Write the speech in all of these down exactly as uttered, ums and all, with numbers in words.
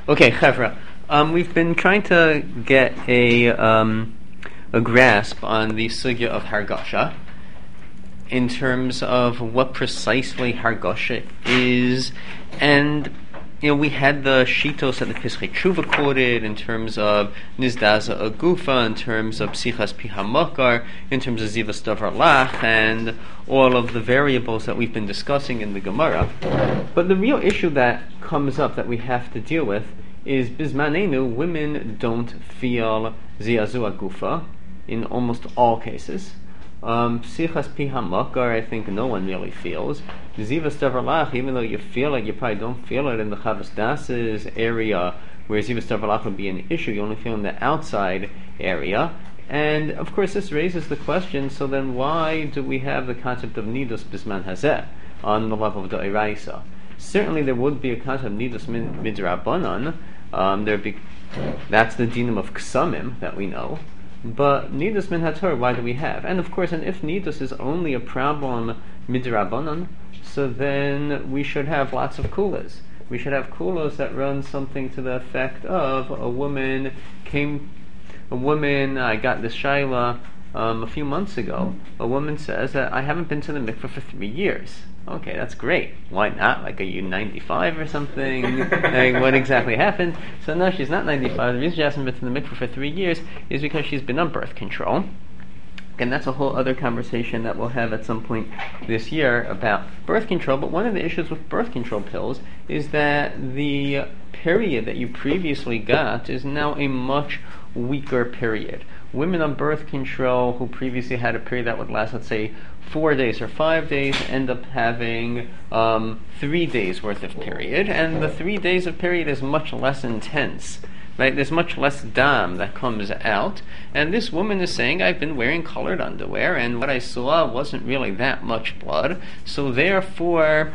Okay, Chevra. Um, we've been trying to get a um, a grasp on the sugya of Hargasha in terms of what precisely Hargasha is, and you know we had the shitos that the Pischei Tshuva quoted in terms of Nizdaza Agufa, in terms of Psichas Pihamakar, in terms of Zivas Davar Lach, and all of the variables that we've been discussing in the Gemara. But the real issue that comes up that we have to deal with is Bizmanenu, women don't feel Ziazu Agufa in almost all cases. Um, Psichas Pihamakar, I think no one really feels. Zivas Davar Lach, even though you feel it, you probably don't feel it in the Chavas Das's area, where Zivas Davar Lach would be an issue. You only feel in the outside area. And of course this raises the question, so then why do we have the concept of Nidus Bisman Hazeh on the level of the Eraisa? Certainly there would be a concept of Nidus Midrabanan. Um, there be, that's the dinam of Ksamim that we know. But Nidus Min HaTorah, why do we have? And of course, and if Nidus is only a problem Midrabanan, so then we should have lots of kulas. We should have kulas that run something to the effect of a woman came, a woman, I got this shaila um, a few months ago. A woman says that I haven't been to the mikveh for three years. Okay, that's great. Why not? Like, are you ninety-five or something? Like, what exactly happened? So no, she's not ninety-five. The reason she hasn't been to the mikveh for three years is because she's been on birth control. And that's a whole other conversation that we'll have at some point this year about birth control. But one of the issues with birth control pills is that the period that you previously got is now a much weaker period. Women on birth control who previously had a period that would last, let's say, four days or five days, end up having um, three days worth of period, and the three days of period is much less intense. Right? There's much less dam that comes out, and this woman is saying, I've been wearing colored underwear, and what I saw wasn't really that much blood, so therefore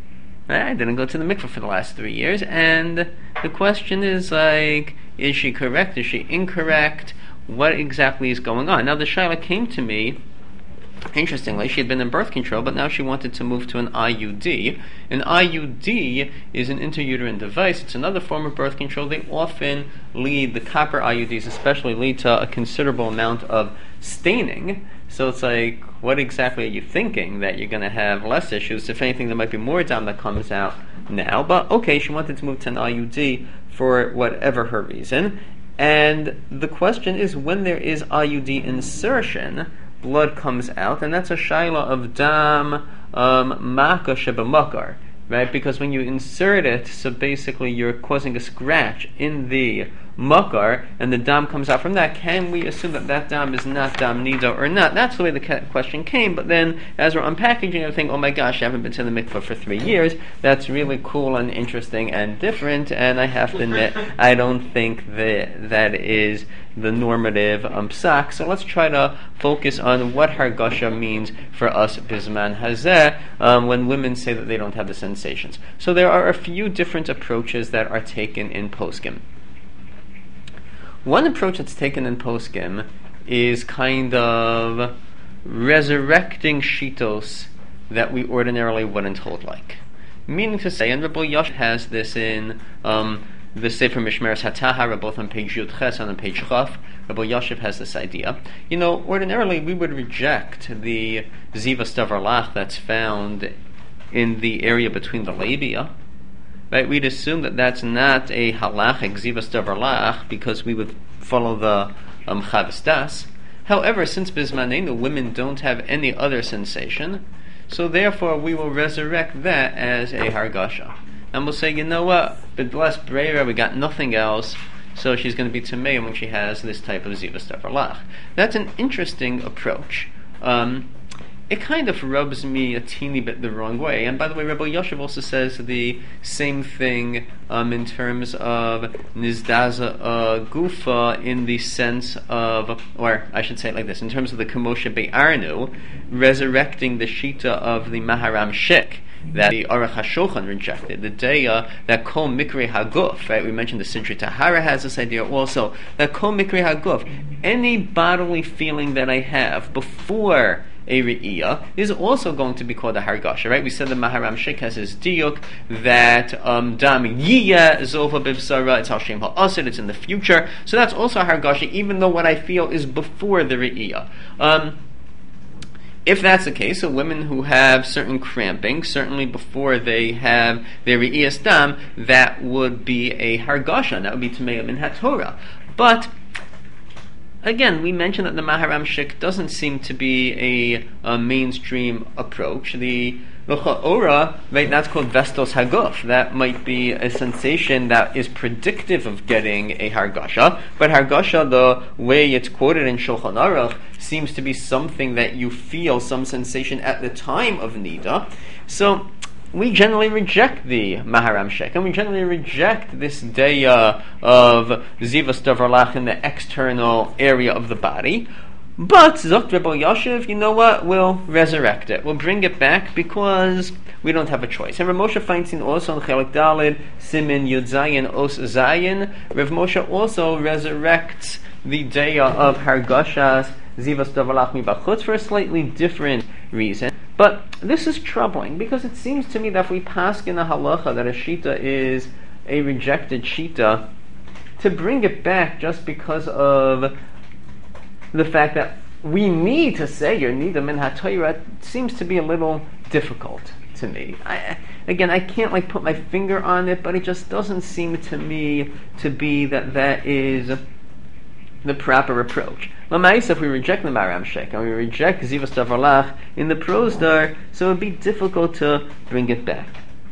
I didn't go to the mikveh for the last three years, and the question is, like, is she correct? Is she incorrect? What exactly is going on? Now, the shaila came to me, interestingly, she had been in birth control, but now she wanted to move to an I U D. An I U D is an intrauterine device. It's another form of birth control. They often lead, the copper I U Ds especially, lead to a considerable amount of staining. So it's like, what exactly are you thinking? That you're going to have less issues? If anything, there might be more dam that comes out now. But okay, she wanted to move to an I U D for whatever her reason. And the question is, when there is I U D insertion, blood comes out, and that's a shaila of dam um, maka shebamakar, right? Because when you insert it, so basically you're causing a scratch in the makar, and the dam comes out from that. Can we assume that that dam is not dam nido or not? That's the way the question came. But then, as we're unpackaging everything, oh my gosh, I haven't been to the mikveh for three years. That's really cool and interesting and different. And I have to admit, I don't think that that is the normative um, psak. So let's try to focus on what hargasha means for us bisman hazeh um, when women say that they don't have the sensations. So there are a few different approaches that are taken in poskim. One approach that's taken in poskim is kind of resurrecting shitos that we ordinarily wouldn't hold like. Meaning to say, and Rabbi Yosef has this in um, the Sefer Mishmeres HaTahara, both on page Yud Ches and on page Chaf. Rabbi Yosef has this idea. You know, ordinarily we would reject the Zivas Davar Lach that's found in the area between the labia. Right, we'd assume that that's not a halachic zivas davar lach because we would follow the um, Chavas Das. However, since bismanenu women don't have any other sensation, so therefore we will resurrect that as a hargasha, and we'll say, you know what, but bless Breira, we got nothing else, so she's going to be tamei when she has this type of zivas davar lach. That's an interesting approach. Um, It kind of rubs me a teeny bit the wrong way. And by the way, Rabbi Yosef also says the same thing um, in terms of Nizdaza uh, Gufa, in the sense of, or I should say it like this, in terms of the Kamosha Be'arnu, resurrecting the Shita of the Maharam Shik that the Aruch HaShulchan rejected, the Deya that Kol Mikri Haguf, right? We mentioned the Sidri Tahara has this idea also, that Kol Mikri Haguf, any bodily feeling that I have before a re'iyah is also going to be called a hargasha, right? We said the Maharam Shik has his diuk that um, dam yiyah zova bivsara, it's Hashem ha'asid, it's in the future, so that's also a hargasha, even though what I feel is before the re'iyah. Um, If that's the case, so women who have certain cramping, certainly before they have their re'iyas dam, that would be a hargasha, that would be Tamei min haTorah. But again, we mentioned that the Maharam Shik doesn't seem to be a, a mainstream approach. The L'cha'ora, right, that's called Vestos Haguf. That might be a sensation that is predictive of getting a Hargasha, but Hargasha, the way it's quoted in Shulchan Aruch, seems to be something that you feel, some sensation at the time of Nida. So, we generally reject the Maharam Shek, and we generally reject this daya of Zivas Davarlach in the external area of the body. But Zokt Rebbe Yashiv, you know what? We'll resurrect it. We'll bring it back because we don't have a choice. And Rav Moshe Feinstein also in Chelik Dalid, Simin Yud Zayin Os Zayin, Rav Moshe also resurrects the daya of Hargashas Zivas Davarlach Mibachutz for a slightly different reason. But this is troubling because it seems to me that if we pass in a halacha that a shita is a rejected shita, to bring it back just because of the fact that we need to say your nida min haTorah seems to be a little difficult to me. I, again, I can't like put my finger on it, but it just doesn't seem to me to be that that is the proper approach. L'maisa, if we reject the Maharam Shek and we reject Zivas Davarlach in the Prosdar, so it would be difficult to bring it back.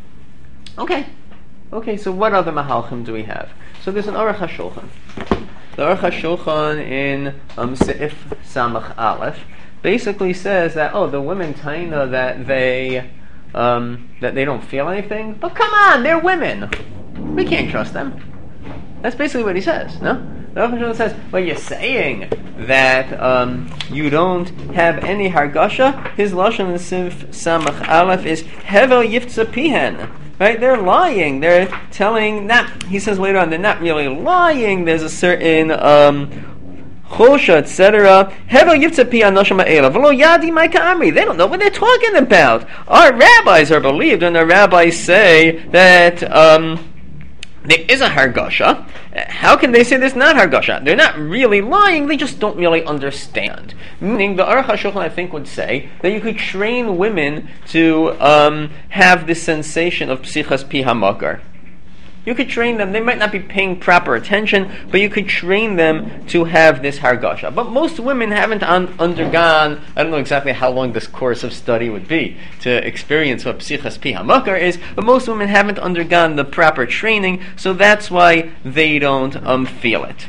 Okay, okay. So what other mahalchim do we have? So there's an Aruch HaShulchan. The Aruch HaShulchan in um, Seif Samach Aleph basically says that oh, the women taina that they um, that they don't feel anything, but come on, they're women. We can't trust them. That's basically what he says. No. The Aruch HaShulchan says, well, you're saying that um, you don't have any hargasha. His lashon in Seif Samach Aleph is hevel yiftza pihen. Right? They're lying. They're telling, not, he says later on, they're not really lying. There's a certain um, chosha, et cetera. Hevel yiftza pihen nosham ha'ela. V'lo yadi my ka'amri. They don't know what they're talking about. Our rabbis are believed, and the rabbis say that um, there is a hargasha. How can they say there's not hargasha? They're not really lying, they just don't really understand. Meaning, the Aruch HaShulchan, I think, would say that you could train women to um, have this sensation of psichas pi hamakar. You could train them, they might not be paying proper attention, but you could train them to have this hargasha. But most women haven't un- undergone, I don't know exactly how long this course of study would be to experience what psichas pi hamakar is, but most women haven't undergone the proper training, so that's why they don't um, feel it.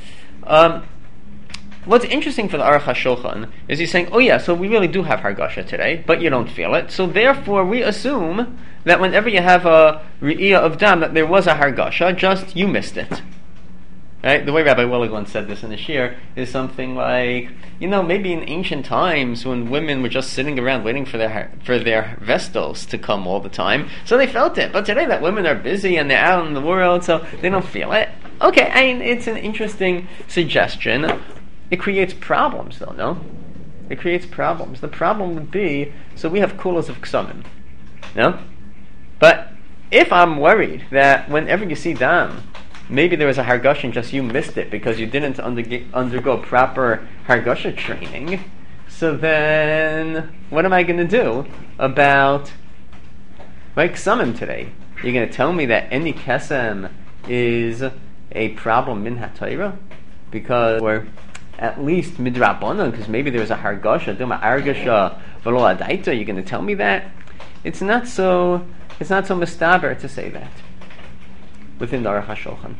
Um, What's interesting for the Aruch HaShulchan is he's saying, oh yeah, so we really do have hargasha today, but you don't feel it, so therefore we assume that whenever you have a re'iyah of dam, that there was a hargasha, just you missed it. Right? The way Rabbi Willig once said this in the shir is something like, you know, maybe in ancient times when women were just sitting around waiting for their for their vestals to come all the time, so they felt it. But today that women are busy and they're out in the world, so they don't feel it. Okay, I mean, it's an interesting suggestion. It creates problems, though, no? It creates problems. The problem would be, so we have kulas of ksamim, no? But if I'm worried that whenever you see dam, maybe there was a hargasha and just you missed it because you didn't undergo, undergo proper hargasha training, so then what am I going to do about my ksamim today? You're going to tell me that any kesem is a problem min haTorah? Because we're at least midrabanan, because maybe there was a hargasha, duma argasha v'lo adaita. You're going to tell me that? It's not so. It's not so mistaber to say that within the Aruch HaShulchan.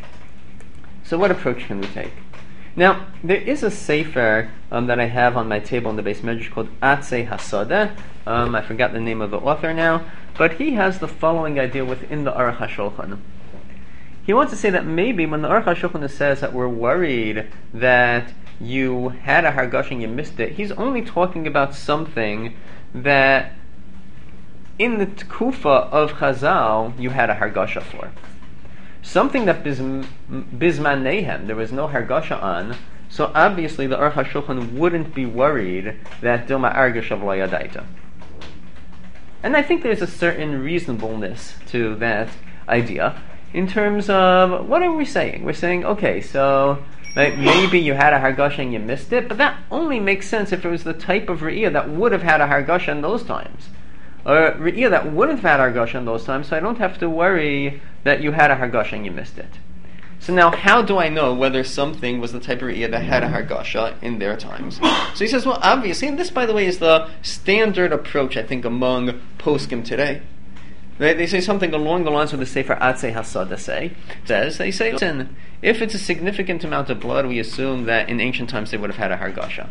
So, what approach can we take? Now, there is a sefer um, that I have on my table in the Beis Medrash called Atzei Hasadeh. Um, I forgot the name of the author now, but he has the following idea within the Aruch HaShulchan. He wants to say that maybe when the Aruch HaShulchan says that we're worried that you had a hargasha and you missed it, he's only talking about something that in the tkufa of Chazal you had a hargasha for. Something that bisman nehem there was no hargasha on, So obviously the Aruch HaShulchan wouldn't be worried that Dilma Argash of Lo Yadaita. And I think there's a certain reasonableness to that idea in terms of, what are we saying? We're saying, okay, so like, maybe you had a Hargasha and you missed it, but that only makes sense if it was the type of Re'iyah that would have had a Hargasha in those times. Or Re'iyah that wouldn't have had a Hargasha in those times, so I don't have to worry that you had a Hargasha and you missed it. So now, how do I know whether something was the type of Re'iyah that had a Hargasha in their times? So he says, well, obviously, and this, by the way, is the standard approach, I think, among poskim today. Right? They say something along the lines of the Sefer Atzei Hasada say, says, they say, listen, if it's a significant amount of blood, we assume that in ancient times they would have had a Hargasha.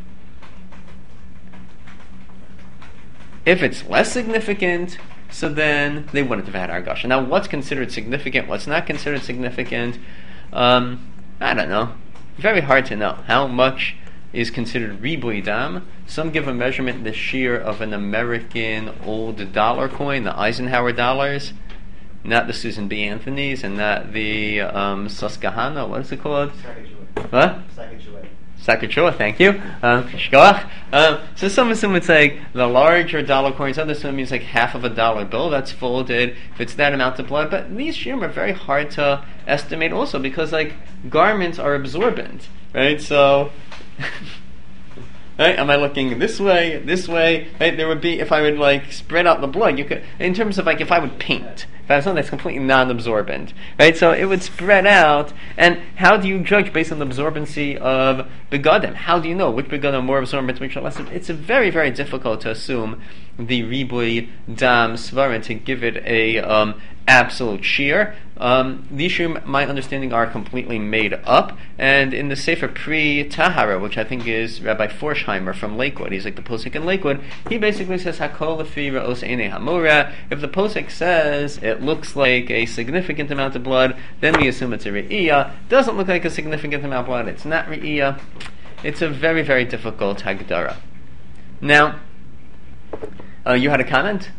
If it's less significant, so then they wouldn't have had Hargasha. Now, what's considered significant, what's not considered significant, um, I don't know. Very hard to know. How much is considered ribui dam? Some give a measurement the shear of an American old dollar coin, the Eisenhower dollars, not the Susan B. Anthony's, and not the um, Susquehanna, what is it called? Sacagawea. What? Sacagawea. Sacagawea, thank you. Um, um, so some assume it's like the larger dollar coins, others assume it's like half of a dollar bill that's folded, if it's that amount of blood. But these shirim are very hard to estimate also because like garments are absorbent, right? So, right? Am I looking this way, this way? Right? There would be, if I would like spread out the blood, you could, in terms of like if I would paint, that's something that's completely non-absorbent, right? So it would spread out, and how do you judge based on the absorbency of begadim? How do you know which begadim are more absorbent, which are less? It's very, very difficult to assume the ribui dam svarin to give it a um, absolute shear. Um, these shirim, my understanding, are completely made up. And in the Sefer Pri Tahara, which I think is Rabbi Forsheimer from Lakewood, he's like the posek in Lakewood, he basically says, Hakol lefi ra'os einei hamura. If the posek says it looks like a significant amount of blood, then we assume it's a re'iyah. Doesn't look like a significant amount of blood, it's not re'iyah. It's a very, very difficult hagdara. Now, uh, you had a comment?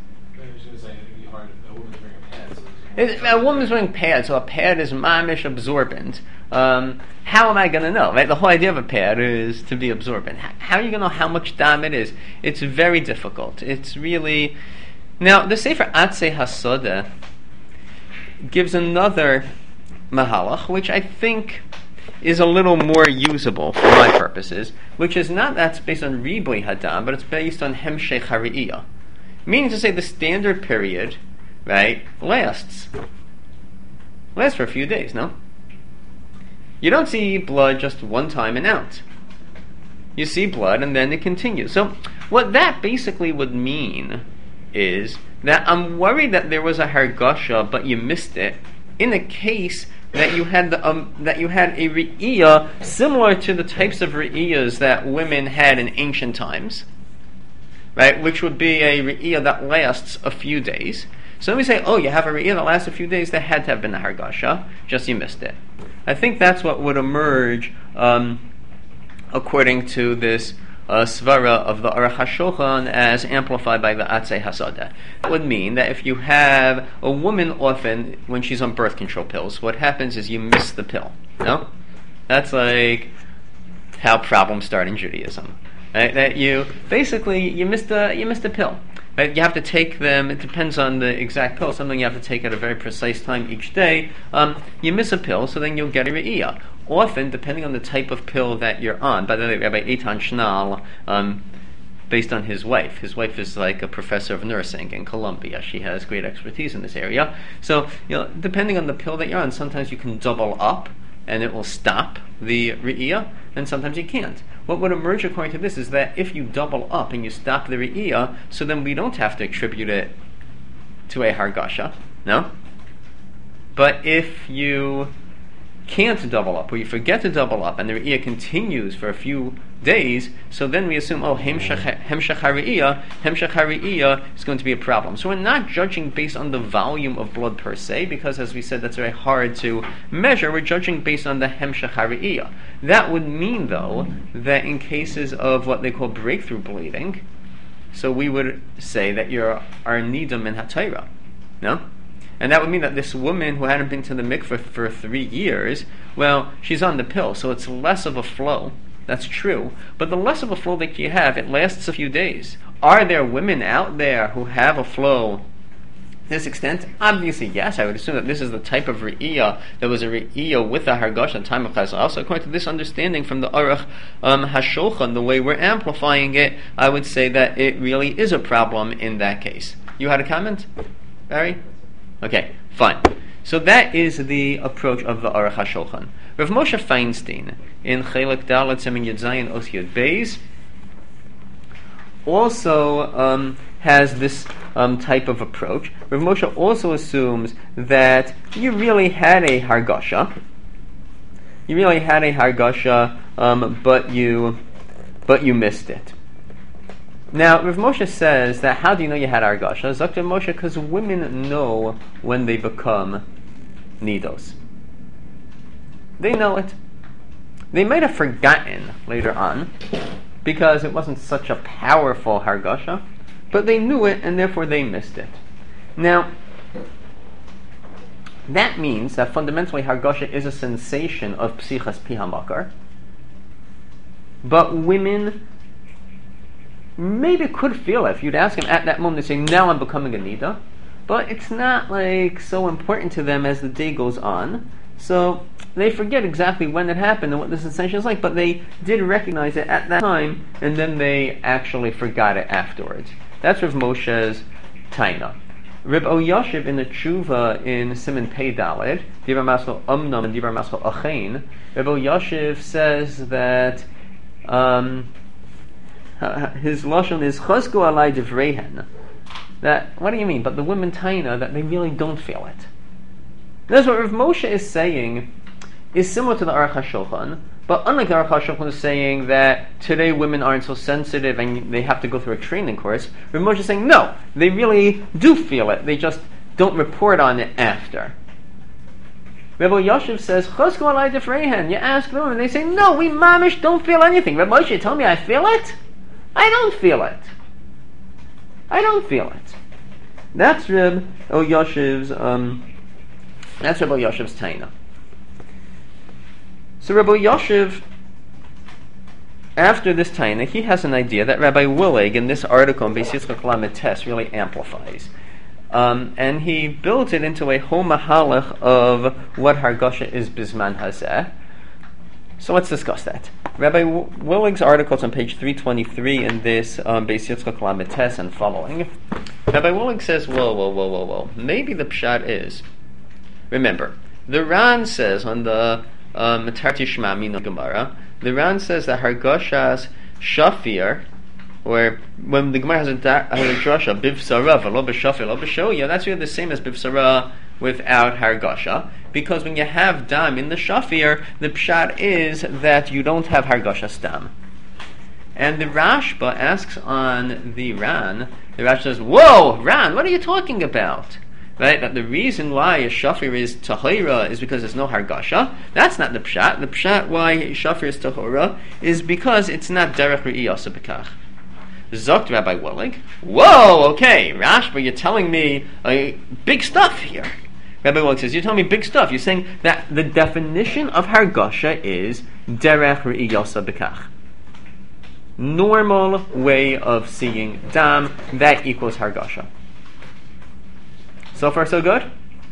It, a woman's wearing pads, so a pad is mamish absorbent. Um, how am I going to know? Right? The whole idea of a pad is to be absorbent. How, how are you going to know how much dam it is? It's very difficult. It's really... Now, the Sefer Atzei Hasoda gives another mahalach, which I think is a little more usable for my purposes, which is not that's based on ribui hadam, but it's based on hemshech hariyah. Meaning to say the standard period, right, lasts. Lasts for a few days, no? You don't see blood just one time and out. You see blood and then it continues. So what that basically would mean is that I'm worried that there was a hargasha, but you missed it, in a case that you had the, um, that you had a re'iyah similar to the types of re'iyahs that women had in ancient times, right, which would be a re'iyah that lasts a few days. So when we say, oh, you have a re'iyah that lasts a few days, that had to have been a hargasha, just you missed it. I think that's what would emerge um, according to this uh, svara of the Aruch HaShulchan as amplified by the Atzei Hasoda. That would mean that if you have a woman often, when she's on birth control pills, what happens is you miss the pill. No? That's like how problems start in Judaism. Right? That you, basically, you missed a, you missed a pill. Right? You have to take them, it depends on the exact pill, something you have to take at a very precise time each day. Um, you miss a pill, so then you'll get a re'iyah. Often, depending on the type of pill that you're on, by the way, Rabbi Eitan Schnall, um, based on his wife, his wife is like a professor of nursing in Columbia. She has great expertise in this area. So, you know, depending on the pill that you're on, sometimes you can double up, and it will stop the re'iyah, and sometimes you can't. What would emerge according to this is that if you double up and you stop the re'iyah, so then we don't have to attribute it to a hargasha, no? But if you can't double up, or you forget to double up, and the re'iyah continues for a few days, so then we assume, oh, hemshech hariyah, hemshech hariyah is going to be a problem. So we're not judging based on the volume of blood per se, because as we said, that's very hard to measure. We're judging based on the hemshech hariyah. That would mean, though, that in cases of what they call breakthrough bleeding, so we would say that you're are nidam in hatayra, no? And that would mean that this woman who hadn't been to the mikveh for three years, well, she's on the pill, so it's less of a flow. That's true. But the less of a flow that you have, it lasts a few days. Are there women out there who have a flow to this extent? Obviously, yes. I would assume that this is the type of re'iyah that was a re'iyah with a hargasha in time of Chazal. Also, according to this understanding from the Aruch um, HaShulchan, the way we're amplifying it, I would say that it really is a problem in that case. You had a comment, Barry? Okay, fine. So that is the approach of the Aruch HaShulchan. Rav Moshe Feinstein in Chelek Dalet Siman Yud Zayin Os Yud Beis also um, has this um, type of approach. Rav Moshe also assumes that you really had a hargasha. You really had a hargasha, um, but you but you missed it. Now, Rav Moshe says that how do you know you had hargasha? Zakta Moshe, because women know when they become nidos. They know it. They might have forgotten later on because it wasn't such a powerful hargasha, but they knew it and therefore they missed it. Now, that means that fundamentally hargasha is a sensation of psichas pihamakar, but women maybe could feel it. If you'd ask them at that moment, they say, now I'm becoming a nida, but it's not like so important to them as the day goes on. So they forget exactly when it happened and what the sensation is like, but they did recognize it at that time, and then they actually forgot it afterwards. That's Rav Moshe's taina. Reb Oyashiv in the Tshuva in Siman Pei Daled, Dibar Maschal Umnam and Dibar Maschal Achein, Reb Oyashiv says that um, his lashon is Chazku alai divrehen. That, what do you mean? But the women taina that they really don't feel it. That's what Rav Moshe is saying is similar to the Aruch HaShulchan, but unlike the Aruch HaShulchan is saying that today women aren't so sensitive and they have to go through a training course, Rav Moshe is saying no, they really do feel it, they just don't report on it after. Rebbe Yashiv says, Chosku alai defrehen. You ask them and they say, no, we mamish don't feel anything. Rebbe Moshe, tell me I feel it? I don't feel it. I don't feel it. That's Rebbe Yashiv's um That's Rebbe Yashiv's taina. So Rebbe Yashiv, after this taina, he has an idea that Rabbi Willig in this article in Beis Yitzchak Lamed Tes really amplifies. Um, and he builds it into a whole mahalach of what hargasha is bisman hazeh. So let's discuss that. Rabbi Willig's article is on page three twenty-three in this um, Beis Yitzchak Lamed Tes and following. Rabbi Willig says, whoa, whoa, whoa, whoa, whoa. Maybe the pshat is, remember, the Ran says on the Matarti Shema Mina Gemara, the Ran says that hargashas shafir, or when the Gemara has a, da- has a drasha, bivsara, v'lo b'shafir, lo b'shoya, that's really the same as bivsara without hargasha, because when you have dam in the shafir, the pshat is that you don't have hargasha stam. And the Rashba asks on the Ran, the Rashba says, whoa, Ran, what are you talking about? Right, that the reason why a shafir is tahira is because there's no hargasha. That's not the pshat. The pshat why shafir is tahira is because it's not derech re'iyasa b'kach. Zokt Rabbi Willig. Whoa, okay, Rashba, you're telling me uh, big stuff here. Rabbi Willig says, you're telling me big stuff. You're saying that the definition of hargasha is derech re'iyasa b'kach. Normal way of seeing dam, that equals hargasha. So far, so good.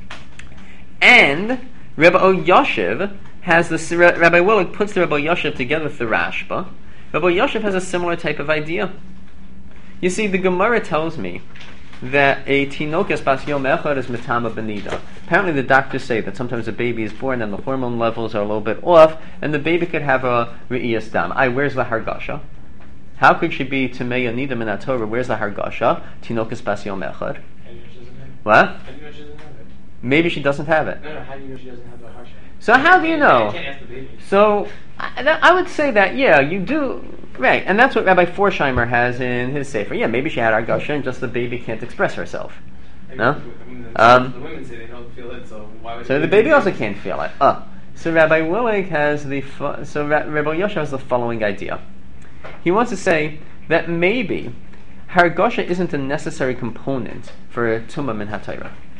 And Rebbe Yashiv has this. Rabbi Willig puts the Rebbe Yashiv together with the Rashba. Rebbe Yashiv has a similar type of idea. You see, the Gemara tells me that a tinokas bas yom echad is metama benida. Apparently, the doctors say that sometimes a baby is born and the hormone levels are a little bit off, and the baby could have a re'iyas dam. Ay, where's the hargasha? How could she be tamei nida min haTorah? Where's the hargasha? Tinokas bas yom echad. What? How do you know she doesn't have it? Maybe she doesn't have it. No, no, how do you know she doesn't have the harsha? So how do you know? I can't ask the baby. So I, that, I would say that, yeah, you do, right. And that's what Rabbi Forsheimer has in his Sefer. Yeah, maybe she had hargasha and just the baby can't express herself. I No? I mean, the, Um, the women say they don't feel it, so why would So the baby also can't feel it. Uh, so Rabbi Willig has the, fo- so Ra- Rabbi Yosha has the following idea. He wants to say that maybe hargasha isn't a necessary component for tumah min haTorah.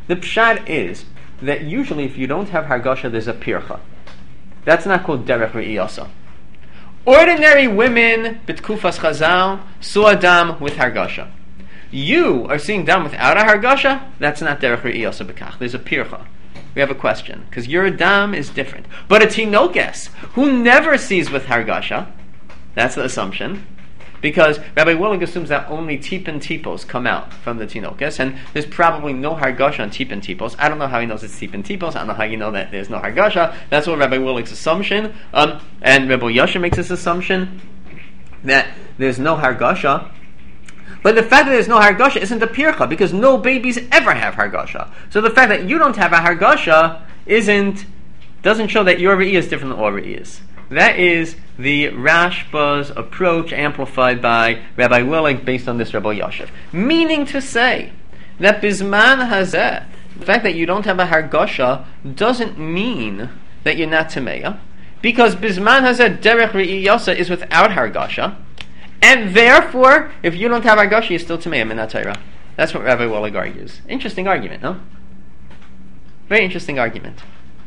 The pshat is that usually if you don't have hargasha, there's a pircha. That's not called derech re'iyasa. Ordinary women, bitkufas chazal, saw dam with hargasha. You are seeing dam without a hargasha, that's not derech re'iyasa b'kach. There's a pircha. We have a question, because your dam is different. But a tinokes, who never sees with hargasha, that's the assumption, because Rabbi Willig assumes that only tipin tipos come out from the tinokes, and there's probably no hargasha on tipin tipos. I don't know how he knows it's tipin tipos. I don't know how you know that there's no hargasha. That's what Rabbi Willig's assumption. Um, and Rabbi Yasha makes this assumption that there's no hargasha. But the fact that there's no hargasha isn't a pircha, because no babies ever have hargasha. So the fact that you don't have a hargasha isn't doesn't show that your re'iyah is different than all re'iyahs. That is the Rashba's approach amplified by Rabbi Willig based on this Rabbi Yashiv. Meaning to say that Bizman Hazeh, the fact that you don't have a Hargasha doesn't mean that you're not Tameya, because Bizman Hazeh Derech Re'iyasa is without Hargasha, and therefore, if you don't have Hargasha, you're still Tameya Min HaTorah. That's what Rabbi Willig argues. Interesting argument, no? Very interesting argument.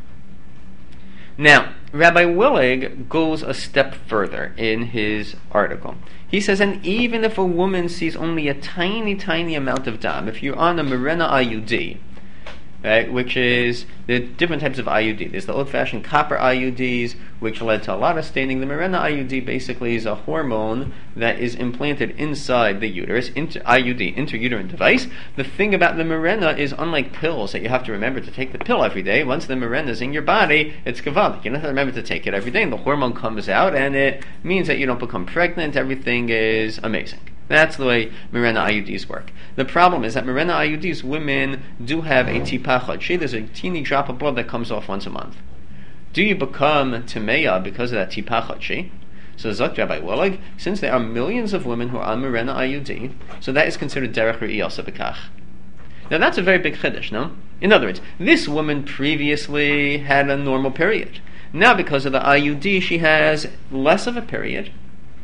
Now, Rabbi Willig goes a step further in his article. He says, and even if a woman sees only a tiny, tiny amount of dam, if you're on a Mirena I U D, right, which is the different types of I U D. There's the old-fashioned copper I U Ds, which led to a lot of staining. The Mirena I U D basically is a hormone that is implanted inside the uterus, into I U D, intrauterine device. The thing about the Mirena is, unlike pills that you have to remember to take the pill every day, once the Mirena is in your body, it's gavaldik. You don't have to remember to take it every day, and the hormone comes out, and it means that you don't become pregnant. Everything is amazing. That's the way Mirena I U Ds work. The problem is that Mirena I U Ds, women do have a tipa chadshi. There's a teeny drop of blood that comes off once a month. Do you become Tameya because of that tipa chadshi? So Zok Rabbi Willig, since there are millions of women who are on Mirena I U D, so that is considered derech re'iyasa b'kach. Now that's a very big chiddush, no? In other words, this woman previously had a normal period. Now because of the I U D, she has less of a period,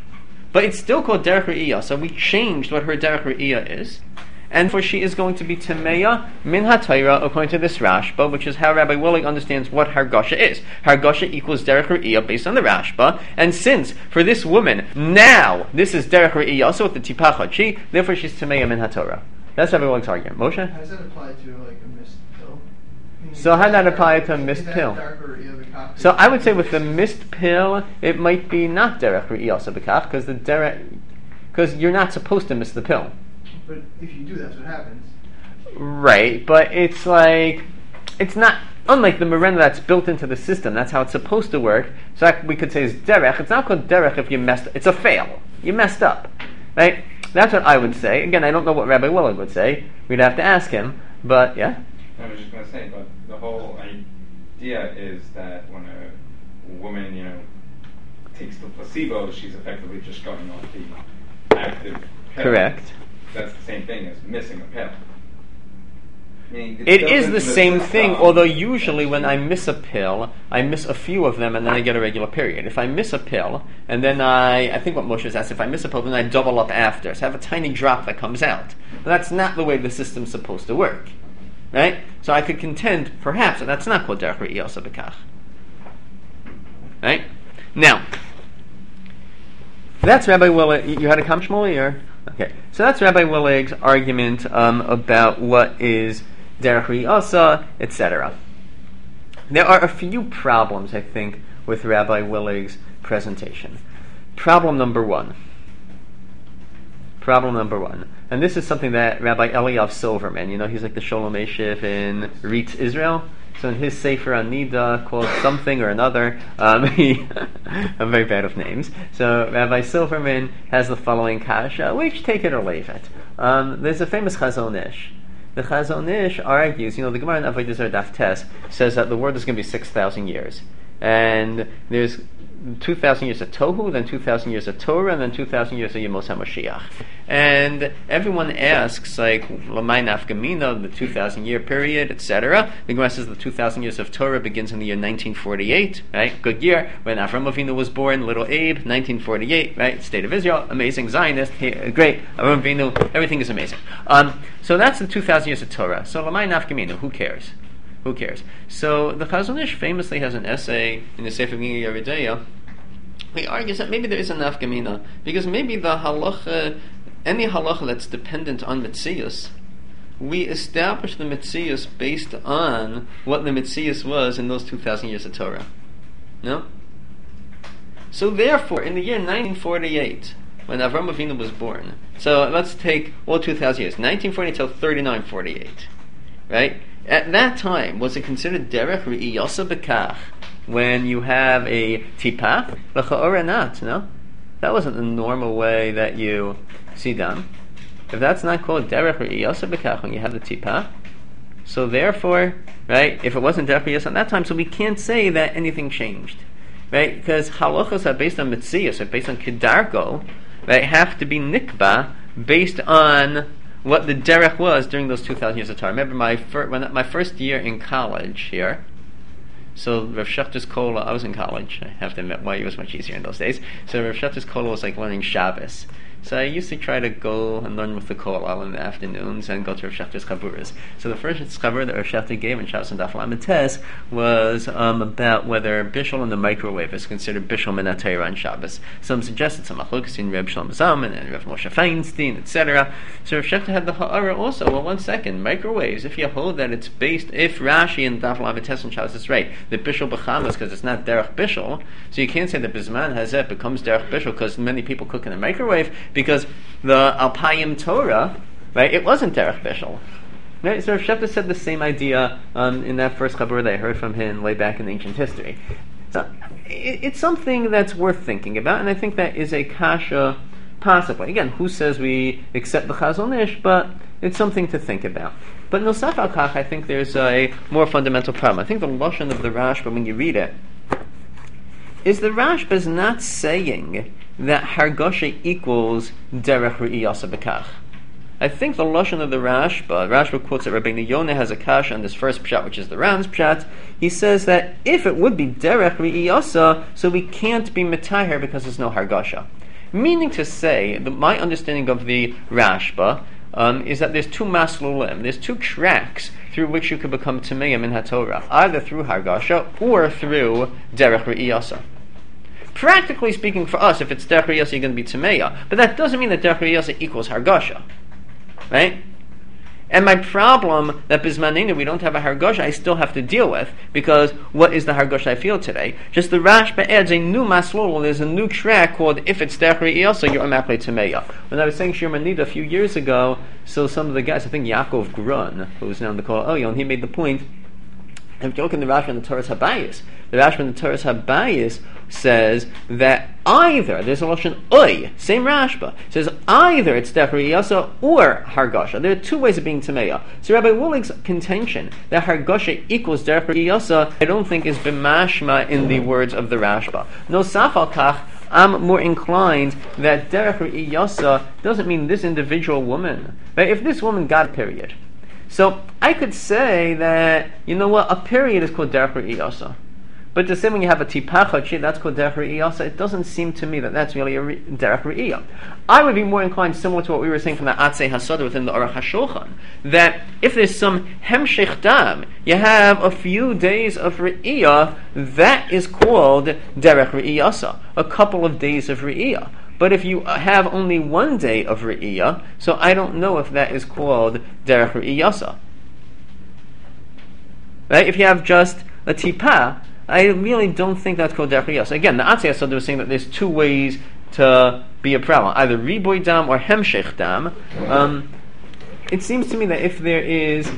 but it's still called derech re'iyah, so we changed what her derech re'iyah is, and for she is going to be Tameya Min HaTorah according to this Rashba, which is how Rabbi Willig understands what Hargasha is. Hargasha equals derech re'iyah based on the Rashba, and since for this woman now this is derech re'iyah also with the tipa chadshi, therefore she's Tameya Min HaTorah. That's Rabbi Willig's argument. Moshe? How does that apply to like a missed pill? So how does that apply to a missed pill? So I would say with the missed pill, it might be not derech re'iyasa b'kach, because the derech, because you're not supposed to miss the pill. But if you do, that's what happens. Right, but it's like, it's not, unlike the Mirena that's built into the system, that's how it's supposed to work. So we could say it's derech. It's not called derech if you messed, it's a fail. You messed up, right? That's what I would say. Again, I don't know what Rabbi Willig would say. We'd have to ask him, but yeah. I was just going to say, but the whole idea is that when a woman, you know, takes the placebo, she's effectively just going off the active pill. Correct. That's the same thing as missing a pill. I mean, it is the same thing, although usually when I miss a pill, I miss a few of them and then I get a regular period. If I miss a pill, and then I, I think what Moshe asked, if I miss a pill, then I double up after. So I have a tiny drop that comes out. But that's not the way the system's supposed to work. Right? So I could contend, perhaps, that that's not called derech re'iyasa b'kach. Right? Now, that's Rabbi Willig. You had a comment, Shmuley, or? Okay. So that's Rabbi Willig's argument um, about what is derech re'iyasa, et cetera. There are a few problems, I think, with Rabbi Willig's presentation. Problem number one. Problem number one. And this is something that Rabbi Eliyav Silverman, you know, he's like the Sholem Eshiv in Ritz, Israel. So in his Sefer Anida, called something or another, um, he, I'm very bad with names. So Rabbi Silverman has the following kasha, which take it or leave it. Um, there's a famous Chazon Ish. The Chazon Ish argues, you know, the Gemara in Avodah Zarah Daf Tes says that the world is going to be six thousand years. And there's two thousand years of Tohu, then two thousand years of Torah, and then two thousand years of Yemos HaMashiach. And everyone asks, like, Lamai Nafkamina, the two thousand year period, et cetera. The Gemara says the two thousand years of Torah begins in the year nineteen forty-eight, right? Good year, when Avram Avinu was born, little Abe, nineteen forty-eight, right? State of Israel, amazing Zionist, he, great, Avram Avinu, everything is amazing. Um, so that's the two thousand years of Torah. So Lamai Nafkamina, who cares? Who cares? So the Chazon Ish famously has an essay in the Sefer Gini Yeridea. He argues that maybe there is a nafkamina, because maybe the halacha, any halacha that's dependent on Metzius, we establish the Metzius based on what the Metzius was in those two thousand years of Torah. No? So therefore, in the year nineteen forty-eight, when Avram Avinu was born, so let's take all two thousand years, nineteen forty till thirty-nine forty-eight, right? At that time, was it considered derech re'iyasa bekach when you have a tipah? L'cha'ora not, no? That wasn't the normal way that you see them. If that's not called derech re'iyasa bekach when you have the tipah, so therefore, right, if it wasn't derech re'iyasa at that time, so we can't say that anything changed, right? Because halachas are based on mitzias, are based on kedarko, right, have to be nikba based on what the derech was during those two thousand years of Torah. I remember my, fir- when, my first year in college here, so Rav Shachter's Kola, I was in college, I have to admit, Y U was much easier in those days, so Rav Shachter's Kola was like learning Shabbos. So I used to try to go and learn with the Kola in the afternoons and go to Rav Shachter's Chaburas. So the first Chabur that Rav Shachter gave in Shabbos and Daf Lamed Tes was um, about whether bishul in the microwave is considered bishul minat Torah on Shabbos. Some suggested some machlokas in Reb Shalom Zalman and Rav Moshe Feinstein, et cetera. So Rav Shachter had the ha'ara also. Well, one second, microwaves. If you hold that it's based, if Rashi and Daf Lamed Tes and Shabbos is right, the bishul b'chamas because it's not derech bishul, so you can't say that Bisman Hazeh becomes derech bishul because many people cook in the microwave. Because the Alpayim Torah, right, it wasn't derech bishul. Right? So Rav Shachter said the same idea um, in that first chabur that I heard from him way back in ancient history. So it, it's something that's worth thinking about, and I think that is a kasha possibly. Again, who says we accept the Chazon Ish, but it's something to think about. But Nosaf al Kach, I think there's a more fundamental problem. I think the Lashon of the Rashba, when you read it, is the Rashba is not saying that Hargosha equals Derech Re'iyasa B'kach. I think the Lashon of the Rashba, Rashba quotes that Rabbeinu Yonah has a kash on this first pshat, which is the Ram's pshat. He says that if it would be Derech Re'iyasa, so we can't be Metaher because there's no Hargosha. Meaning to say, that my understanding of the Rashba um, is that there's two maslulim, there's two tracks through which you could become Tameim in HaTorah, either through Hargosha or through Derech Re'iyasa. Practically speaking, for us, if it's Derech Re'iyasa, you're going to be Tameya. But that doesn't mean that Derech Re'iyasa equals Hargosha. Right? And my problem that Bismaninu we don't have a Hargosha, I still have to deal with, because what is the Hargosha I feel today? Just the Rashba adds a new maslul, there's a new track called if it's Derech Re'iyasa, you're automatically Tameya. When I was saying Shir Manida a few years ago, so some of the guys, I think Yaakov Grun, who's now in the Kol Elyon, he made the point, if you look in the Rashba and the Torah's Habayis, the Rashba and the Torah's Habayis says that either, there's a Lashon Oy, same Rashba, says either it's Derech Re'iyasa or Hargosha. There are two ways of being Tameya. So Rabbi Wolig's contention that Hargosha equals Derech Re'iyasa, I don't think is b'mashma in the words of the Rashba. No Safal Kach, I'm more inclined that Derech Re'iyasa doesn't mean this individual woman. But if this woman got a period, so I could say that, you know what, a period is called Derech Re'iyasa. But to say when you have a tipah chachit, that's called Derech Re'iyasa, it doesn't seem to me that that's really a re- Derech Re'iyah. I would be more inclined, similar to what we were saying from the Atzei Hasada within the Aruch HaShulchan, that if there's some Hemshech Dam, you have a few days of Re'iyah, that is called Derech Re'iyasa, a couple of days of Re'iyah. But if you have only one day of Re'iyah, so I don't know if that is called Derech Re'iyasa. Right? If you have just a tipah, I really don't think that's called Derech Re'iyasa. Again, the Atzei Hasada was saying that there's two ways to be a problem, either Riboy Dam or Hemshech Dam. Um, it seems to me that if there is,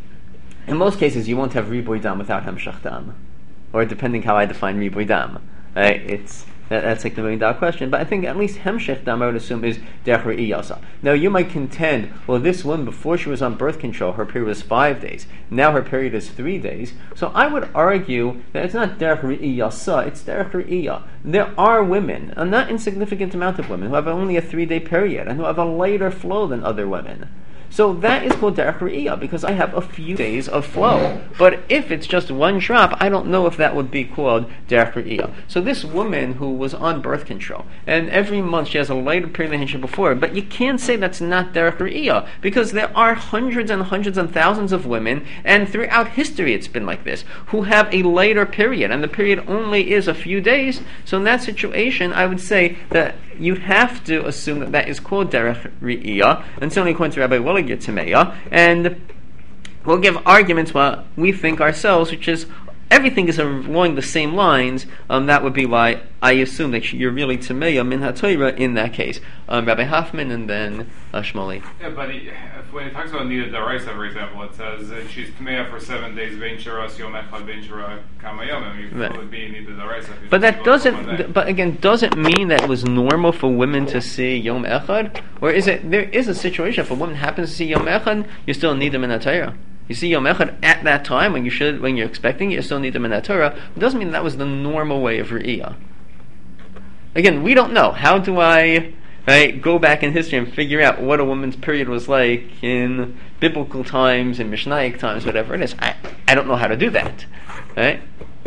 in most cases, you won't have Riboy Dam without Hemshech Dam, or depending how I define Riboy Dam. Right? It's that, that's like the million dollar question. But I think at least Hemshech Dam I would assume is Derech Re'iyasa. Now you might contend, well, this woman before she was on birth control, her period was five days. Now her period is three days. So I would argue that it's not Derech Re'iyasa, it's Derech Re'iyah. There are women, a not insignificant amount of women, who have only a three day period and who have a lighter flow than other women. So that is called Derech Re'iyah, because I have a few days of flow. But if it's just one drop, I don't know if that would be called Derech Re'iyah. So this woman who was on birth control, and every month she has a lighter period than she had before, but you can't say that's not Derech Re'iyah, because there are hundreds and hundreds and thousands of women, and throughout history it's been like this, who have a lighter period, and the period only is a few days. So in that situation, I would say that you'd have to assume that that is called Derech Re'iyah, and certainly according to Rabbi Willig, it's Tameya, and we'll give arguments what we think ourselves, which is everything is along the same lines. Um, that would be why I assume that you're really Tameya min HaTorah in that case. Um, Rabbi Hoffman and then uh, Shmuley. Yeah, but he, if, when it talks about Nida Daraisa, for example, it says uh, she's Tameya for seven days, Vein Shiras Yom Echad, Vein Shira Kamayom. You Right. would be Nida Daraisa. But that doesn't. But again, doesn't mean that it was normal for women to see Yom Echad, or is it? There is a situation if a woman happens to see Yom Echad, you still need them in HaTorah. You see Yom Echad at that time when you should, when you're expecting it, you still need them in HaTorah. It doesn't mean that was the normal way of Re'iyah. Again, we don't know. How do I right, go back in history and figure out what a woman's period was like in biblical times, in Mishnaic times, whatever it is? I, I don't know how to do that. Right?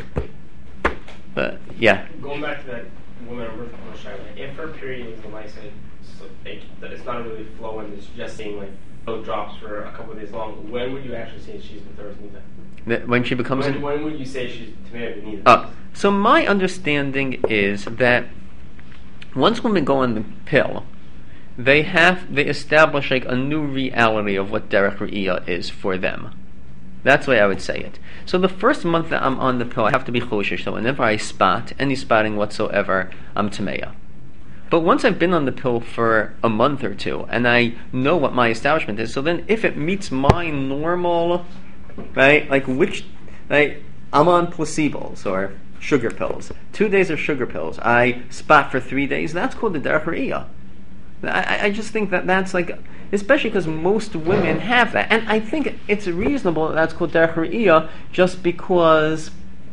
But yeah. Going back to that woman on birth control, Shai, like, if her period is the nice and so, like, that it's not really flowing, it's just seeing like low drops for a couple of days long, when would you actually say she's B'Thoros Nida? That when she becomes When, an, when would you say she's Tamei B'Nida? Uh, so my understanding is that once women go on the pill, they have they establish like a new reality of what Derech Re'iyah is for them. That's the way I would say it. So the first month that I'm on the pill, I have to be choshesh. So whenever I spot any spotting whatsoever, I'm Tameya. But once I've been on the pill for a month or two, and I know what my establishment is, so then if it meets my normal, right, like which, like, I'm on placebos or sugar pills. Two days of sugar pills. I spot for three days. That's called the Derech Re'iyah. I, I just think that that's like, especially because most women have that. And I think it's reasonable that that's called Derech Re'iyah just because,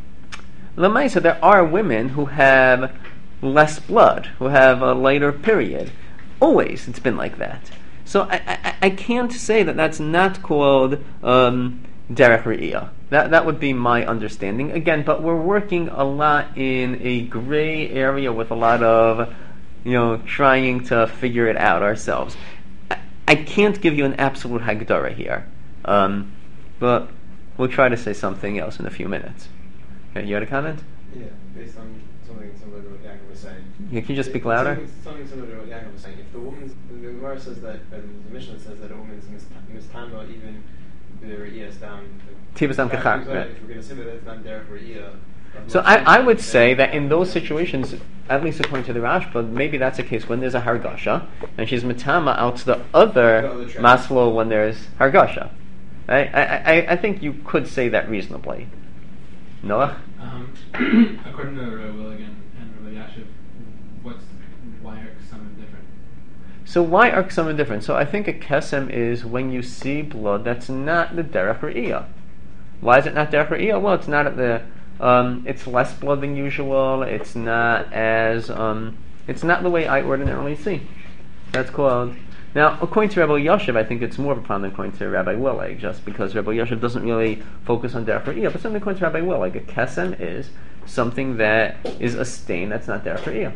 l'maisa, there are women who have less blood, who have a lighter period. Always it's been like that. So I, I, I can't say that that's not called um, Derech Re'iyah. That, that would be my understanding. Again, but we're working a lot in a gray area with a lot of, you know, trying to figure it out ourselves. I, I can't give you an absolute Hagdara here. Um, but we'll try to say something else in a few minutes. Okay, you had a comment? Yeah, based on something similar to what Yaakov was saying. Yeah, can you just speak If- louder? Something, something similar to what Yaakov was saying. If the woman's, the the Gemara says that, uh, the Mishnah says that a woman's mis- mistama even the Re'iyah down. Tibas down kachar, If right. we're going to say that that's not Derech Re'iyah. So I, I would say that in those situations, at least according to the Rashba, maybe that's a case when there's a Hargasha, and she's Matama out to the other The other trend. Maslo when there's Hargasha. Right? I, I, I think you could say that reasonably. Noah? Um, according to Rabbi Willig and, and Rabbi Yashiv, what's why are Ksamim different? So why are Ksamim different? So I think a Kesem is when you see blood that's not the Derech Re'iyah. Why is it not Derech Re'iyah? Well, it's not at the... Um, it's less blood than usual. It's not as... Um, it's not the way I ordinarily see. That's called... Now, according to Rabbi Yashiv, I think it's more of a problem than according to Rabbi Willig, just because Rabbi Yashiv doesn't really focus on Derech Re'iyah. But something according to Rabbi Willig, a Kesem is something that is a stain that's not Derech Re'iyah.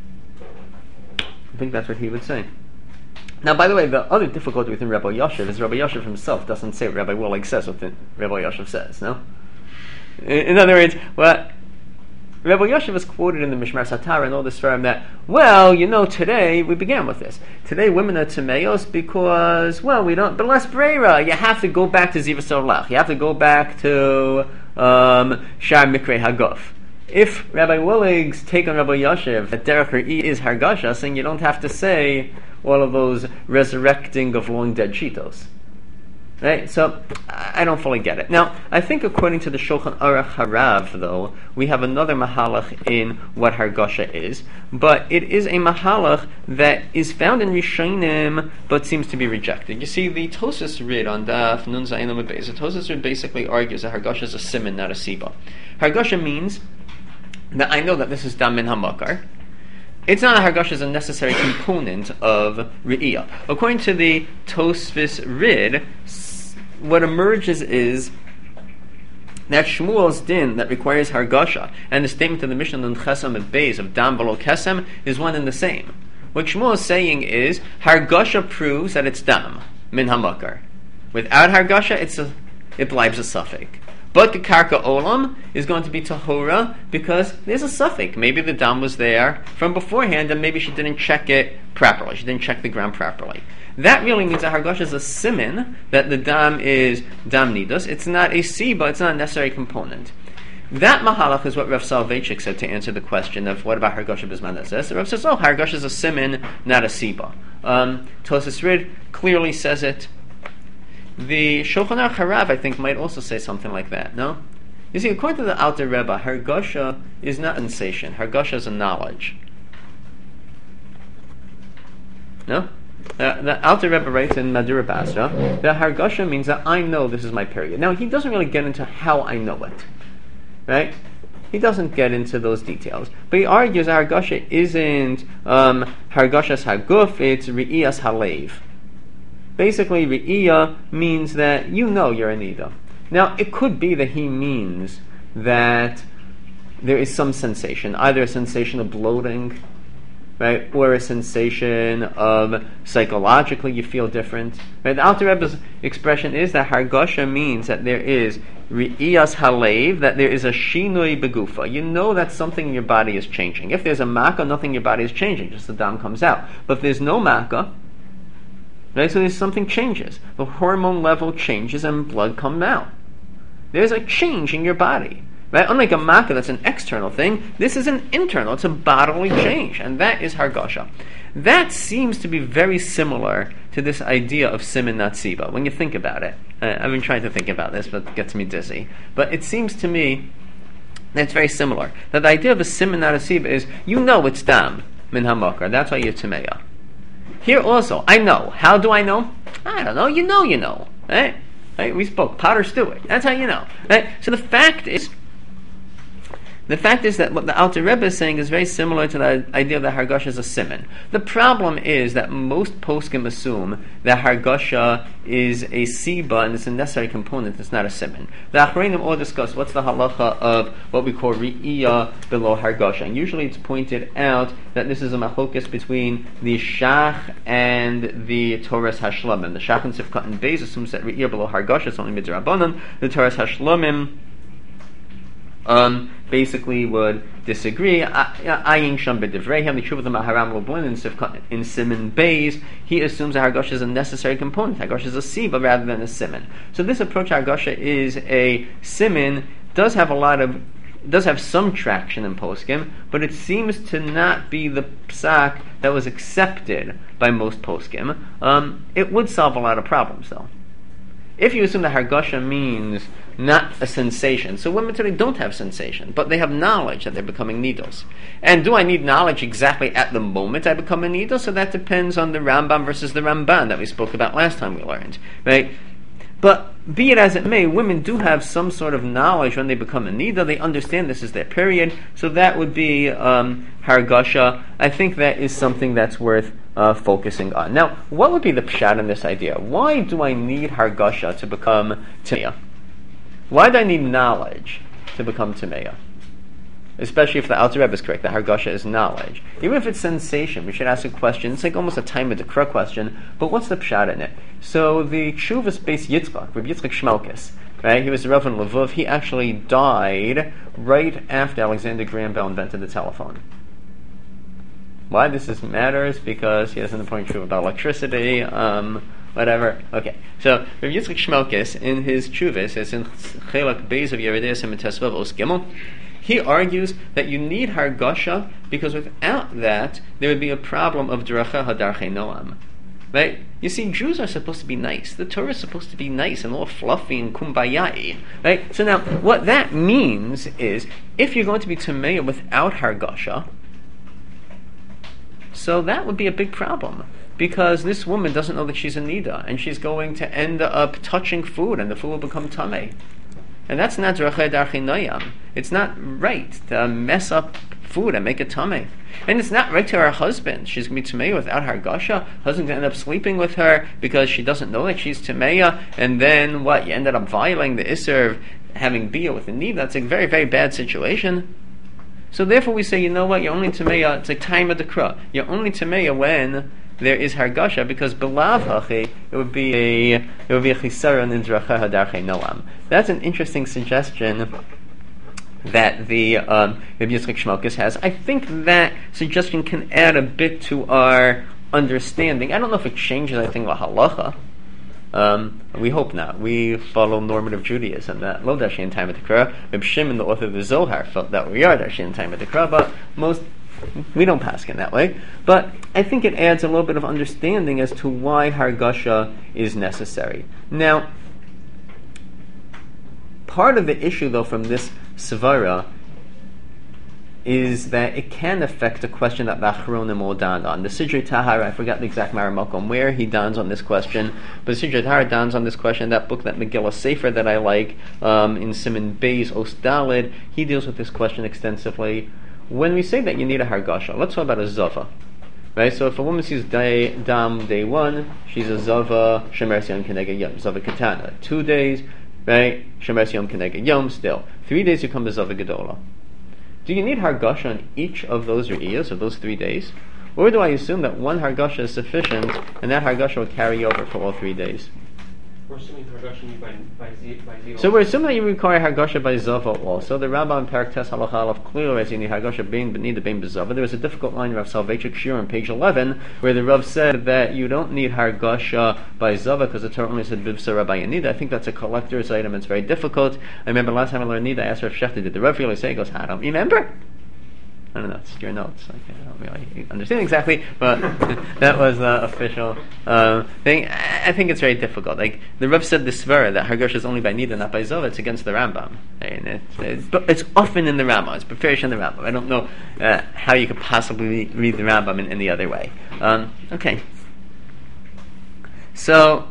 I think that's what he would say. Now, by the way, the other difficulty within Rabbi Yashiv is Rabbi Yashiv himself doesn't say what Rabbi Willig says what Rabbi Yashiv says, no? In, in other words, what Rabbi Yashiv is quoted in the Mishmar Satara and all this firm that, well, you know, today, we began with this. Today women are Tameos because, well, we don't, but less Breira. You have to go back to Zivas Olach. You have to go back to um, Shar Mikrei Haguf. If Rabbi Willig's take on Rabbi Yashiv, that Derech Re'iyah is Hargasha, saying you don't have to say all of those resurrecting of long dead Shitos. Right? So, I don't fully get it. Now, I think according to the Shulchan Aruch Harav, though, we have another mahalach in what Hargasha is, but it is a mahalach that is found in Rishonim, but seems to be rejected. You see, the Tosas Rid on Daf Nun Zayin Amud Beis, the Tosas Rid basically argues that Hargasha is a siman, not a siba. Hargasha means that I know that this is dam min hamakar. It's not that Hargasha is a necessary component of Re'iyah. According to the Tosfos Rid, what emerges is that Shmuel's din that requires Hargasha and the statement of the Mishnah Nun Chesem and Beis of Dam V'lo Kesem is one and the same. What Shmuel is saying is Hargasha proves that it's Dam min hamakar. Without Hargasha, it's a, it blibes a suffix. But the Karka Olam is going to be Tahora because there's a suffix. Maybe the dam was there from beforehand and maybe she didn't check it properly. She didn't check the ground properly. That really means that Hargasha is a siman, that the dam is dam nidus. It's not a siba, it's not a necessary component. That mahalach is what Rav Soloveitchik said to answer the question of what about Hargasha Bisman Nazes. The Rav says, oh, Hargasha is a siman, not a siba. Um, Tosas Rid clearly says it. The Shulchan Aruch Harav, I think, might also say something like that, no? You see, according to the Alter Rebbe, Hargasha is not sensation. Hargasha is a knowledge. No? Uh, the Alter Rebbe writes in Madura Basra that Hargasha means that I know this is my period. Now, he doesn't really get into how I know it. Right? He doesn't get into those details. But he argues that Hargasha isn't um, Hargashas Haguf, it's Re'iyas Halev. Basically, Re'iyah means that you know you're a Nida. Now, it could be that he means that there is some sensation, either a sensation of bloating, right, or a sensation of psychologically you feel different. Right? The Alter Rebbe's expression is that Hargasha means that there is Re'iyas Halev, that there is a Shinui Begufa. You know that something in your body is changing. If there's a Makkah, nothing in your body is changing, just the dam comes out. But if there's no Makkah, right, so there's something changes. The hormone level changes and blood comes out. There's a change in your body. Right? Unlike a makkah that's an external thing, this is an internal, it's a bodily change, and that is Hargasha. That seems to be very similar to this idea of siman not siba, when you think about it. Uh, I've been trying to think about this, but it gets me dizzy. But it seems to me that it's very similar. That the idea of a siman not a siba is, you know it's dam, min hamakar, that's why you're tameya. Here also, I know. How do I know? I don't know. You know you know. Right? Right? We spoke Potter Stewart. That's how you know. Right? So the fact is, the fact is that what the Alter Rebbe is saying is very similar to the idea that Hargasha is a siman. The problem is that most poskim assume that Hargasha is a siba and it's a necessary component, it's not a siman. The Achreinim all discuss what's the halacha of what we call Re'iyah below Hargasha. And usually it's pointed out that this is a machlokes between the Shach and the Toras Hashlamim. The Shach and Sifkat and Beis assumes that Re'iyah below Hargasha is only midrabanan. The Toras Hashlamim Um, basically would disagree. Ayin Sham B'Divrei, the truth of the Maharam Lublin in Siman Beis, he assumes that Hargasha is a necessary component. Hargasha is a siba rather than a siman. So this approach, Hargasha is a siman, does have a lot of, does have some traction in poskim, but it seems to not be the psak that was accepted by most poskim. Um, it would solve a lot of problems, though. If you assume that Hargasha means not a sensation, so women today don't have sensation, but they have knowledge that they're becoming needles. And do I need knowledge exactly at the moment I become a needle? So that depends on the Rambam versus the Ramban that we spoke about last time we learned, right? But be it as it may, women do have some sort of knowledge when they become a nida. They understand this is their period, so that would be um, Hargasha. I think that is something that's worth uh, focusing on. Now, what would be the pshat in this idea? Why do I need Hargasha to become Tameya? Why do I need knowledge to become Tameya? Especially if the Alter Rebbe is correct, that Hargasha is knowledge. Even if it's sensation, we should ask a question. It's like almost a time of the Kruk question, but what's the pshat in it? So the Tshuvas Beis Yitzchak, Rabbi Yitzchak Shmelkes, right? He was the Rav in Lvov. He actually died right after Alexander Graham Bell invented the telephone. Why this is matters? Because he has an important truth about electricity, um, whatever. Okay, so Rabbi Yitzchak Shmelkes, in his Tshuvas, it's in Chelak Beis of Yeridei Siman Tesvav Os Gimel, he argues that you need Hargasha because without that, there would be a problem of Deracha Hadarchei Noam. right? You see, Jews are supposed to be nice. The Torah is supposed to be nice and all fluffy and kumbaya, right? So now, what that means is, if you're going to be Tameya without Hargasha, so that would be a big problem. Because this woman doesn't know that she's a Nida, and she's going to end up touching food, and the food will become Tameh. And that's not Drachei Darchei Noyam. It's not right to mess up food and make it Tameh. And it's not right to her husband. She's going to be Tameya without Hargasha. Husband's going to end up sleeping with her because she doesn't know that she's Tameya. And then what? You ended up violating the Isser of having Bia with a Nida. That's a very, very bad situation. So therefore we say, you know what? You're only Tameya. It's a time of the Kra. You're only Tameya when there is Hargasha, because belav hachi, it would be a it would be a chisaron in Drachei Darchei Noam. That's an interesting suggestion that the um, Rabbi Yitzchak Shmulkes has. I think that suggestion can add a bit to our understanding. I don't know if it changes anything about halacha. Um, we hope not. We follow normative Judaism. That lo darshin time of the Kra. Reb Shimon, the author of the Zohar, felt that we are darshin time of the Kra, but most we don't pass in that way. But I think it adds a little bit of understanding as to why Hargasha is necessary. Now, part of the issue, though, from this Svara is that it can affect the question that the Achronim will dan on. The Sidrei Tahara, I forgot the exact Maramakom where he dons on this question, but Sidrei Tahara dons on this question. That book, that Megillah Sefer that I like, um, in Siman Beis Osdalid, he deals with this question extensively. When we say that you need a Hargasha, let's talk about a Zava. Right? So if a woman sees day, Dam day one, she's a Zava, Shemer Yom Keneged Yom, Zava Katana. Two days, right? Shemer Yom Keneged Yom still. Three days you come to Zava Gedola. Do you need Hargasha on each of those Re'iyos, of those three days? Or do I assume that one Hargasha is sufficient, and that Hargasha will carry over for all three days? We're assuming Hargasha by, by, Z, by Z. So we're assuming that you require Hargasha by Zava also. The Rambam in Parak Tes Halacha Aleph clearly as you need Hargasha being B'nida being B'Zava. There was a difficult line in Rav Soloveitchik Shur on page eleven where the Rav said that you don't need Hargasha by Zava because the Torah only said B'Vsara by Nida. I think that's a collector's item. It's very difficult. I remember last time I learned Nida, I asked Rav Shechter, did the Rav really say? He goes, I don't remember. I don't know, it's your notes. Okay, I don't really understand exactly, but that was the official uh, thing. I think it's very difficult. Like, the Rav said the Svara, that Hargasha is only by Nida, not by Zova, it's against the Rambam. And it's, it's, but it's often in the Rambam, it's Beferish in the Rambam. I don't know uh, how you could possibly read the Rambam in any other way. Um, okay. So,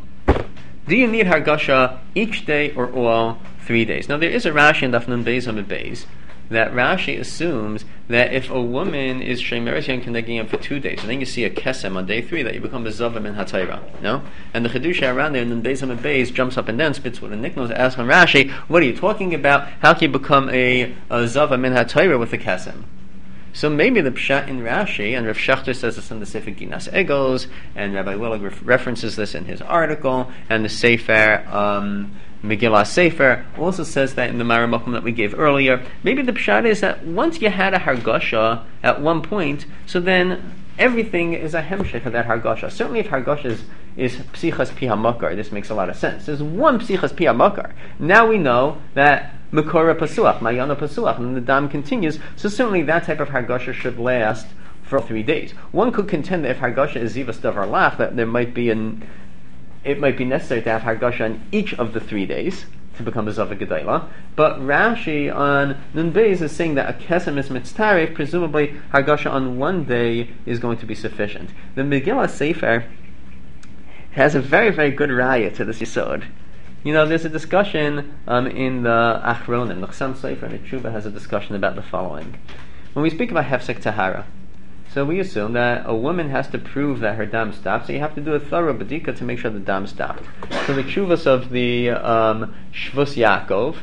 do you need Hargasha each day or all three days? Now, there is a Rashi in Daf Nun Beis Amud Beis that Rashi assumes that if a woman is Shemeres Yom Keneged Yom for two days, and then you see a Kesem on day three, that you become a Zava Min HaTorah. No? And the Chedusha around there, and then Beis Amud Beis jumps up and down, spits with a nicknose, asks on Rashi, what are you talking about? How can you become a, a Zava Min HaTorah with a Kesem? So maybe the Pshat in Rashi, and Rav Shechter says this in the Sefer Ginas Egos, and Rabbi Willig ref- references this in his article, and the Sefer um, Megillah Sefer also says that in the Maramakum that we gave earlier. Maybe the Pshat is that once you had a Hargasha at one point, so then everything is a hemshech of that Hargasha. Certainly if Hargasha is, is Psichas Pi HaMakar, this makes a lot of sense. There's one Psichas Pi HaMakar. Now we know that Mekora Pasuach, Mayana Pasuach, and the Dam continues, so certainly that type of Hargasha should last for three days. One could contend that if Hargasha is Zivas Davar Lach, that there might be an it might be necessary to have Hargasha on each of the three days to become a Zava Gedayla. But Rashi on Nun Beis is saying that a Kesem is Mitztarif, presumably Hargasha on one day is going to be sufficient. The Megillah Sefer has a very, very good raya to this Yisod. You know, there's a discussion um, in the Achronim, the Chassam Sefer and the Tshuva has a discussion about the following. When we speak about Hefsek Tahara, so we assume that a woman has to prove that her dam stopped, so you have to do a thorough badika to make sure the dam stopped. So the tshuvas of the um, Shvus Yaakov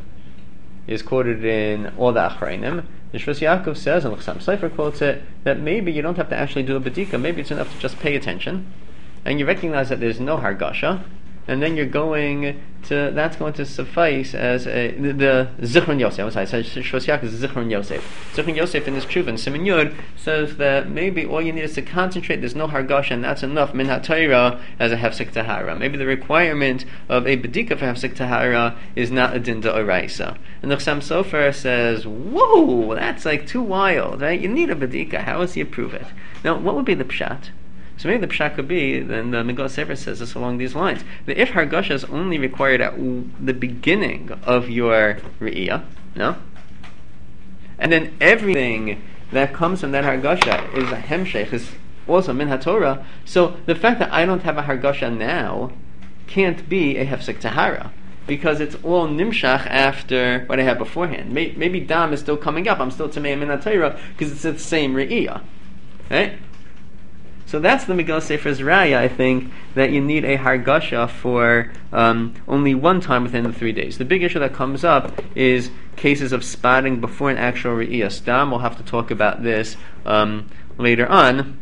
is quoted in all the Achrayim. The Shvus Yaakov says, and Chassam Sefer quotes it, that maybe you don't have to actually do a badika, maybe it's enough to just pay attention, and you recognize that there's no Hargasha, and then you're going to, that's going to suffice as a, the, the Zichron Yosef, I'm sorry, Shvus Yaakov is Zichron Yosef. Zichron Yosef in his Tshuva, in Siman Yud, says that maybe all you need is to concentrate, there's no Hargasha, and that's enough, Min HaTorah, as a Hefsek Tahara. Maybe the requirement of a Bedika for Hefsek Tahara is not a Din D'Oraisa. And the Chassam Sofer says, whoa, that's like too wild, right? You need a Bedika, how else do you prove it? Now, what would be the Pshat? So maybe the pshat could be, then the Megillah Sefer says this along these lines, that if hargasha is only required at w- the beginning of your re'iyah, no? And then everything that comes from that hargasha is a hemshech, is also min haTorah, so the fact that I don't have a hargasha now can't be a hefsek tahara, because it's all nimshach after what I had beforehand. Maybe, maybe dam is still coming up, I'm still tamei min haTorah, because it's the same re'iyah. Right? So that's the Megillah Sefer's raya, I think, that you need a hargasha for um, only one time within the three days. The big issue that comes up is cases of spotting before an actual re'iyah stam. We'll have to talk about this um, later on.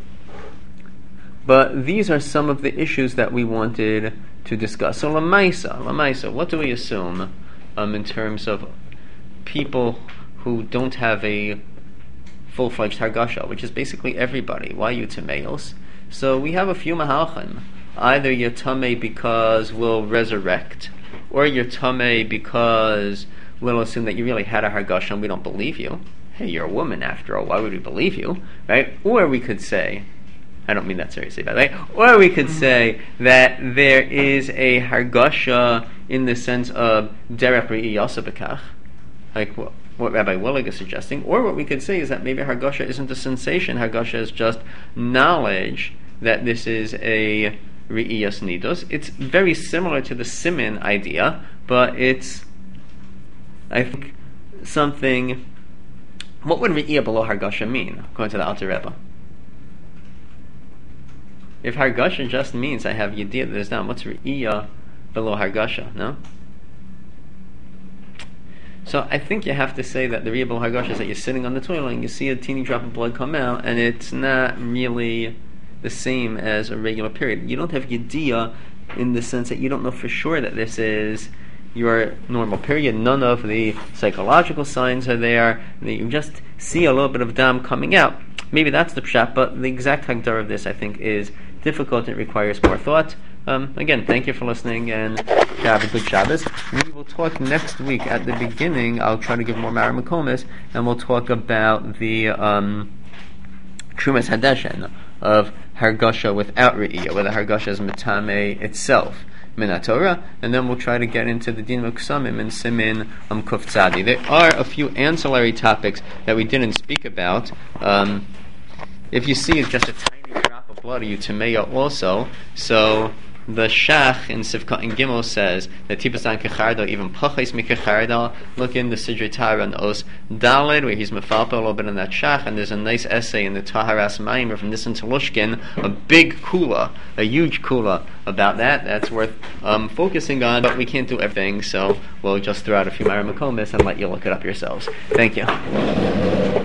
But these are some of the issues that we wanted to discuss. So Lamaisa, Lamaisa, what do we assume um, in terms of people who don't have a full-fledged hargasha, which is basically everybody? Why you tameos? So we have a few mahalchim. Either you're tamei because we'll resurrect, or you're tamei because we'll assume that you really had a hargasha and we don't believe you. Hey, you're a woman after all, why would we believe you? Right? Or we could say, I don't mean that seriously, by the way, or we could say that there is a hargasha in the sense of derech re'iyasa b'kach, like what what Rabbi Willig is suggesting, or what we could say is that maybe hargasha isn't a sensation. Hargasha is just knowledge that this is a re'iyas nidus. It's very similar to the simin idea, but it's, I think, something. What would re'iyah below hargasha mean, according to the Alter Rebbe? If hargasha just means I have yediyah that there's down, what's re'iyah below hargasha? No. So I think you have to say that the re'iyah below hargasha is that you're sitting on the toilet and you see a teeny drop of blood come out, and it's not really the same as a regular period. You don't have yediyah in the sense that you don't know for sure that this is your normal period. None of the psychological signs are there. You just see a little bit of dam coming out. Maybe that's the pshat, but the exact hagdar of this, I think, is difficult and it requires more thought. Um, again, thank you for listening, and have a good Shabbos. We will talk next week at the beginning. I'll try to give more Mara Makomis, and we'll talk about the um, Trumas Hadeshen of hargasha without re'iyah, whether hargasha is metame itself, min haTorah, and then we'll try to get into the din of ksamim and simin um, kuf tzadi. There are a few ancillary topics that we didn't speak about. Um, if you see it's just a tiny drop of blood, you tameya also. So the Shach in Sivkot and Gimel says that Tipasan Kechardo, even Pachais Mikechardo. Look in the Sidrei Torah and Os Daled, where he's mefalpa a little bit in that Shach, and there's a nice essay in the Taharas Maimer from Nissen Telushkin, a big kula, a huge kula about that. That's worth um, focusing on, but we can't do everything, so we'll just throw out a few Mara Makomis and let you look it up yourselves. Thank you.